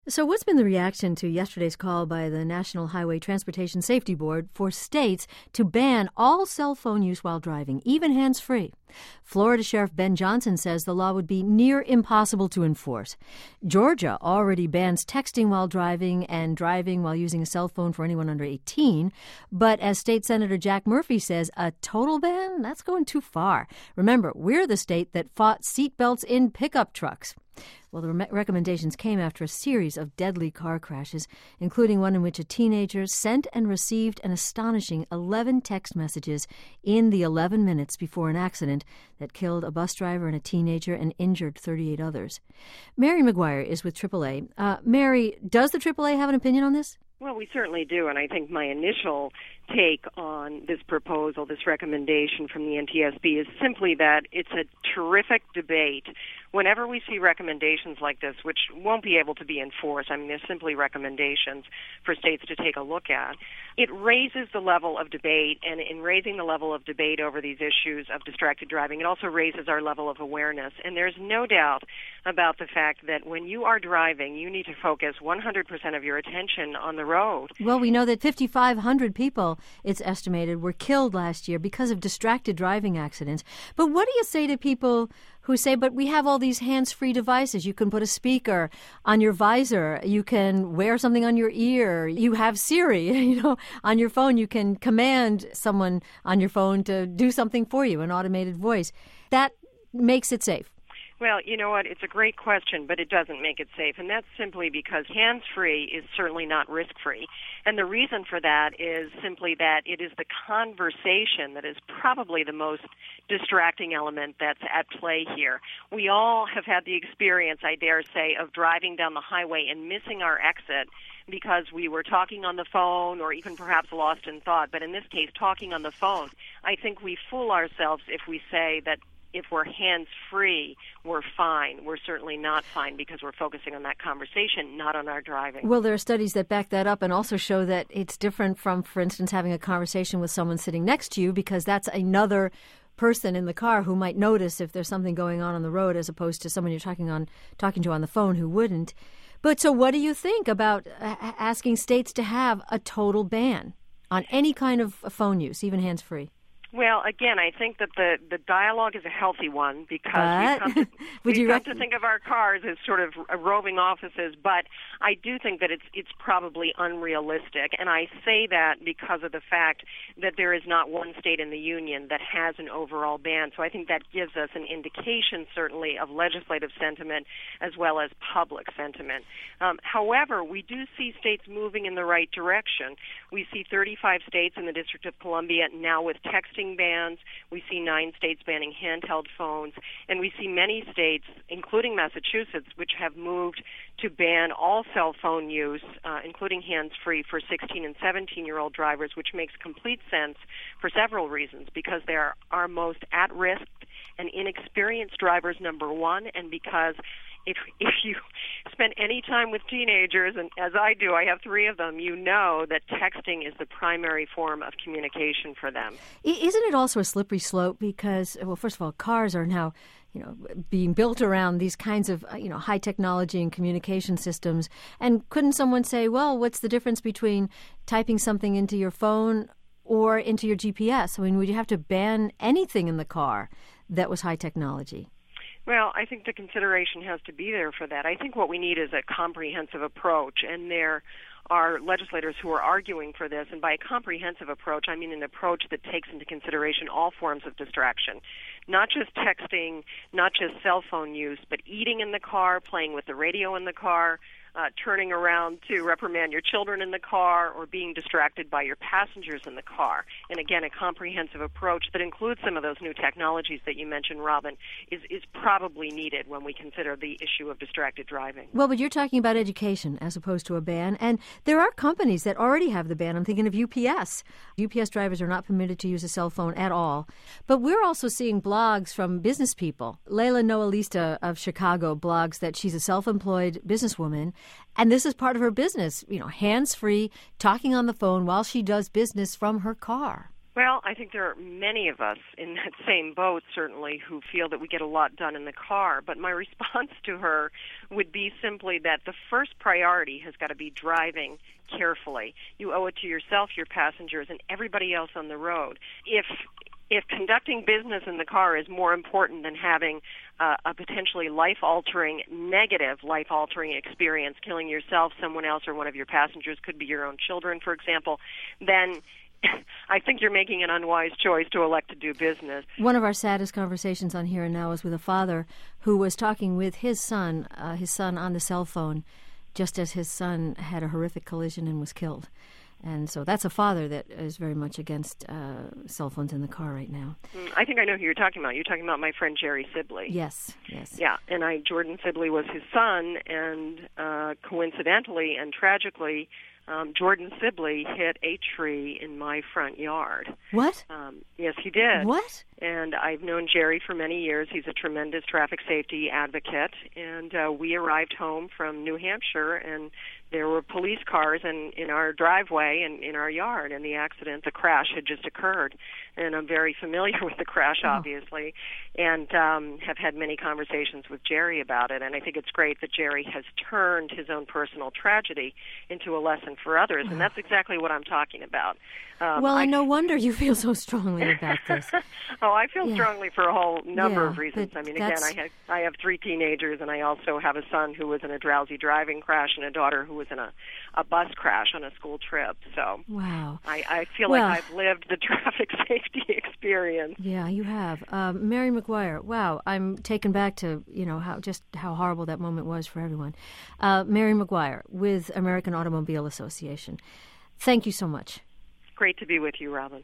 So what's been the reaction to yesterday's call by the National Highway Transportation Safety Board for states to ban all cell phone use while driving, even hands-free? Florida Sheriff Ben Johnson says the law would be near impossible to enforce. Georgia already bans texting while driving and driving while using a cell phone for anyone under 18. But as State Senator Jack Murphy says, a total ban? That's going too far. Remember, we're the state that fought seatbelts in pickup trucks. Well, the recommendations came after a series of deadly car crashes, including one in which a teenager sent and received an astonishing 11 text messages in the 11 minutes before an accident that killed a bus driver and a teenager and injured 38 others. Mary McGuire is with AAA. Mary, does the AAA have an opinion on this? Well, we certainly do, and I think my initial take on this proposal, this recommendation from the NTSB, is simply that it's a terrific debate. Whenever we see recommendations like this, which won't be able to be enforced, I mean, they're simply recommendations for states to take a look at, it raises the level of debate, and in raising the level of debate over these issues of distracted driving, it also raises our level of awareness. And there's no doubt about the fact that when you are driving, you need to focus 100% of your attention on the road. Well, we know that 5,500 people, it's estimated, were killed last year because of distracted driving accidents. But what do you say to people who say, but we have all these hands-free devices. You can put a speaker on your visor. You can wear something on your ear. You have Siri, on your phone. You can command someone on your phone to do something for you, an automated voice. That makes it safe. Well, you know what? It's a great question, but it doesn't make it safe. And that's simply because hands-free is certainly not risk-free. And the reason for that is simply that it is the conversation that is probably the most distracting element that's at play here. We all have had the experience, I dare say, of driving down the highway and missing our exit because we were talking on the phone or even perhaps lost in thought. But in this case, talking on the phone, I think we fool ourselves if we say that if we're hands-free, we're fine. We're certainly not fine because we're focusing on that conversation, not on our driving. Well, there are studies that back that up and also show that it's different from, for instance, having a conversation with someone sitting next to you, because that's another person in the car who might notice if there's something going on the road, as opposed to someone you're talking to on the phone who wouldn't. But so what do you think about asking states to have a total ban on any kind of phone use, even hands-free? Well, again, I think that the dialogue is a healthy one because we come to think of our cars as sort of roving offices, but I do think that it's probably unrealistic, and I say that because of the fact that there is not one state in the union that has an overall ban. So I think that gives us an indication, certainly, of legislative sentiment as well as public sentiment. However, we do see states moving in the right direction. We see 35 states in the District of Columbia now with texting bans. We see 9 states banning handheld phones, and we see many states, including Massachusetts, which have moved to ban all cell phone use, including hands-free, for 16 and 17-year-old drivers, which makes complete sense for several reasons, because they are our most at-risk and inexperienced drivers, number one, and because if you spend any time with teenagers, and as I do, I have 3 of them, you know that texting is the primary form of communication for them. Isn't it also a slippery slope? Because, well, first of all, cars are now being built around these kinds of, high technology and communication systems. And couldn't someone say, well, what's the difference between typing something into your phone or into your GPS? I mean, would you have to ban anything in the car that was high technology? Well, I think the consideration has to be there for that. I think what we need is a comprehensive approach, and there are legislators who are arguing for this. And by a comprehensive approach, I mean an approach that takes into consideration all forms of distraction, not just texting, not just cell phone use, but eating in the car, playing with the radio in the car, turning around to reprimand your children in the car, or being distracted by your passengers in the car. And again, a comprehensive approach that includes some of those new technologies that you mentioned, Robin, is probably needed when we consider the issue of distracted driving. Well, but you're talking about education as opposed to a ban, and there are companies that already have the ban. I'm thinking of UPS. UPS drivers are not permitted to use a cell phone at all. But we're also seeing blogs from business people. Layla Noalista of Chicago blogs that she's a self-employed businesswoman, and this is part of her business, hands-free, talking on the phone while she does business from her car. Well, I think there are many of us in that same boat, certainly, who feel that we get a lot done in the car. But my response to her would be simply that the first priority has got to be driving carefully. You owe it to yourself, your passengers, and everybody else on the road. If conducting business in the car is more important than having a potentially life-altering, negative life-altering experience, killing yourself, someone else, or one of your passengers, could be your own children, for example, then I think you're making an unwise choice to elect to do business. One of our saddest conversations on Here and Now was with a father who was talking with his son on the cell phone, just as his son had a horrific collision and was killed. And so that's a father that is very much against cell phones in the car right now. I think I know who you're talking about. You're talking about my friend Jerry Sibley. Yes. Yeah, and Jordan Sibley was his son, and coincidentally and tragically, Jordan Sibley hit a tree in my front yard. What? Yes, he did. What? And I've known Jerry for many years. He's a tremendous traffic safety advocate. And we arrived home from New Hampshire, and there were police cars in our driveway and in our yard. And the crash had just occurred. And I'm very familiar with the crash, obviously, and have had many conversations with Jerry about it. And I think it's great that Jerry has turned his own personal tragedy into a lesson for others. And that's exactly what I'm talking about. No wonder you feel so strongly about this. I feel strongly for a whole number of reasons. I mean, again, I have 3 teenagers, and I also have a son who was in a drowsy driving crash and a daughter who was in a bus crash on a school trip. So wow. I feel like I've lived the traffic safety experience. Yeah, you have. Mary McGuire, wow, I'm taken back to, how horrible that moment was for everyone. Mary McGuire with American Automobile Association. Thank you so much. Great to be with you, Robin.